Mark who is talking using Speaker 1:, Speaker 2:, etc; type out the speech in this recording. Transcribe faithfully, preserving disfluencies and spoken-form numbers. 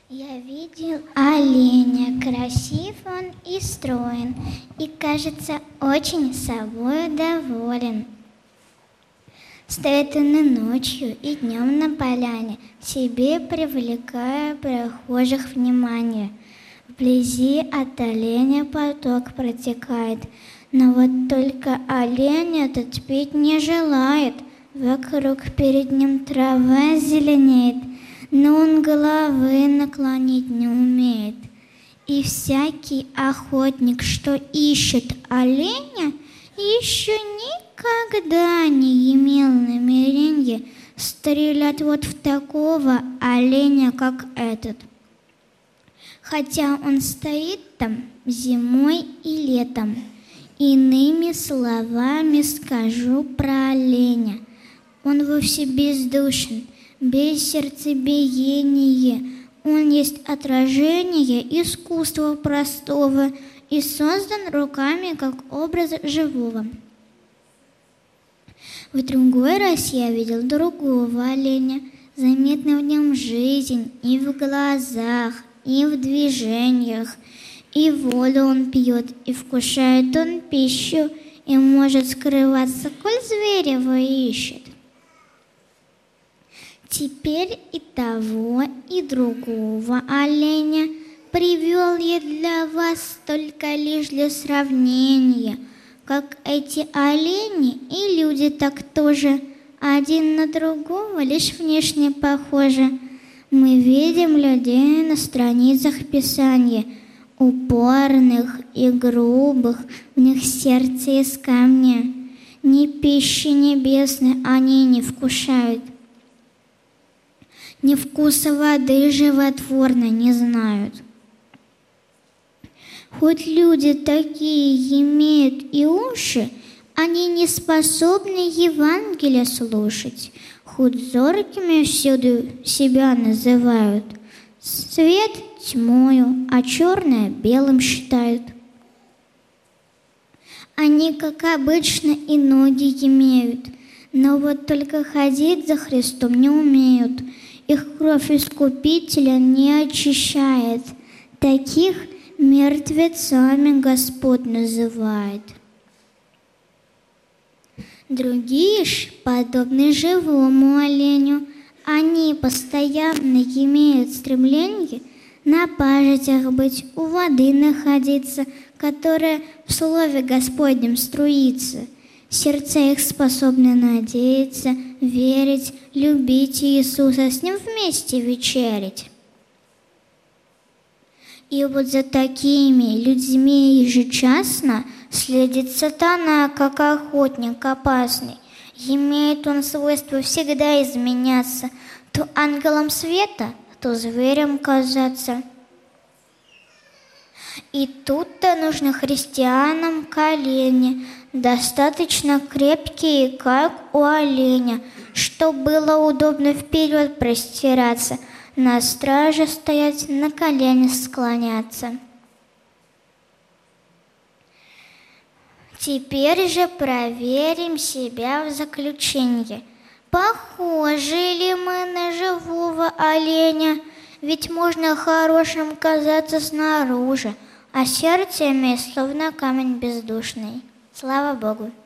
Speaker 1: Я видел оленя, красив он и строен, и, кажется, очень собой доволен. Стоит он и ночью, и днем на поляне, себе привлекая прохожих внимание. Вблизи от оленя поток протекает, но вот только олень этот пить не желает. Вокруг перед ним трава зеленеет, но он головы наклонить не умеет. И всякий охотник, что ищет оленя, еще никогда не имел намерения стрелять вот в такого оленя, как этот. Хотя он стоит там зимой и летом. Иными словами скажу про оленя. Он вовсе бездушен, без сердцебиения. Он есть отражение искусства простого и создан руками как образ живого. В другой раз я видел другого оленя. Заметна в нем жизнь и в глазах, и в движениях. И воду он пьет, и вкушает он пищу, и может скрываться, коль зверь его ищет. Теперь и того, и другого оленя привел я для вас только лишь для сравнения, как эти олени и люди так тоже, один на другого лишь внешне похожи. Мы видим людей на страницах Писания, упорных и грубых, в них сердце из камня. Ни пищи небесной они не вкушают, ни вкуса воды животворной не знают. Хоть люди такие имеют и уши, они не способны Евангелие слушать. Хоть зоркими всюду себя называют, свет тьмою, а черное белым считают. Они, как обычно, и ноги имеют, но вот только ходить за Христом не умеют. Их кровь Искупителя не очищает. Таких мертвецами Господь называет. Другие ж подобны живому оленю. Они постоянно имеют стремление на пажитях быть, у воды находиться, которая в Слове Господнем струится. Сердца их способны надеяться, верить, любить Иисуса, с Ним вместе вечерить. И вот за такими людьми ежечасно следит сатана, как охотник опасный. Имеет он свойство всегда изменяться, то ангелом света, то зверем казаться. И тут-то нужно христианам колени, достаточно крепкие, как у оленя, чтоб было удобно вперед простираться, на страже стоять, на коленях склоняться. Теперь же проверим себя в заключении. Похожи ли мы на живого оленя? Ведь можно хорошим казаться снаружи, а сердце имеет словно камень бездушный. Слава Богу!